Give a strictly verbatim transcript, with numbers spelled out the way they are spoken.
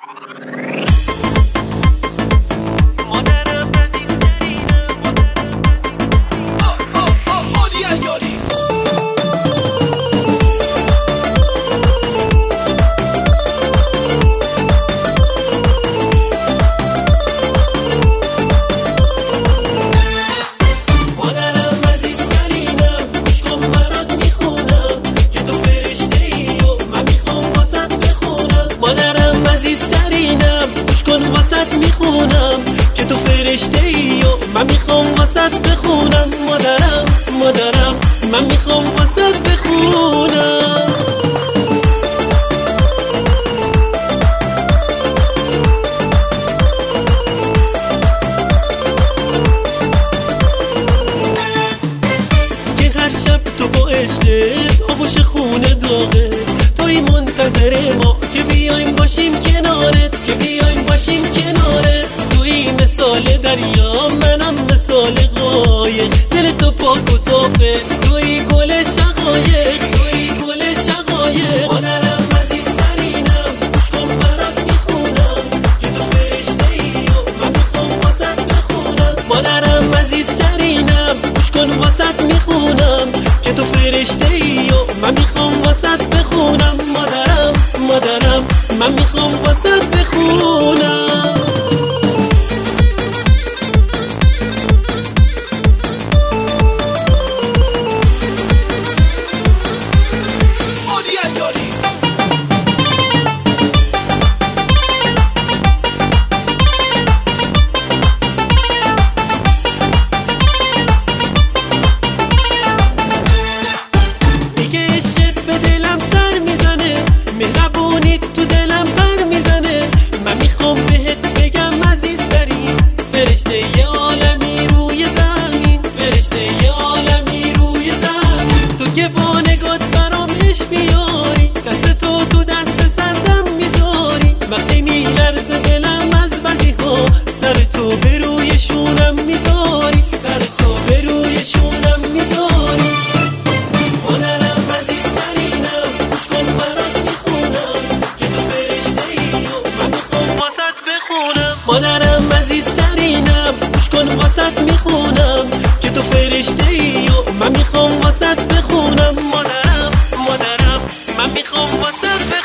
میخونم که تو فرشته ای و من میخوام واسط بخونم. مادرم مادرم من میخوام واسط بخونم. که هر شب تو با عشقت آغوش خونه داغه، توی منتظر ما که بیایم باشیم کنارت، که بیایم باشیم کنارت. توی مثال دریا منم مثال قایق، دل تو پاک و صافه توی گل شقایق، توی گل شقایق. مادرم عزیزترینم گوش کن برات میخونم که تو فرشته ای و من میخوام واسط بخونم. مادرم عزیزترینم گوش کن واسط میخونم که تو فرشته ای و من میخوام واسط بخونم. مادرم مادرم من میخوام واسط بخونم. مادرم عزیزترینم گوش کن واسط میخونم که تو فرشته ای و من میخوام واسط بخونم. مادرم مادرم من میخوام واسط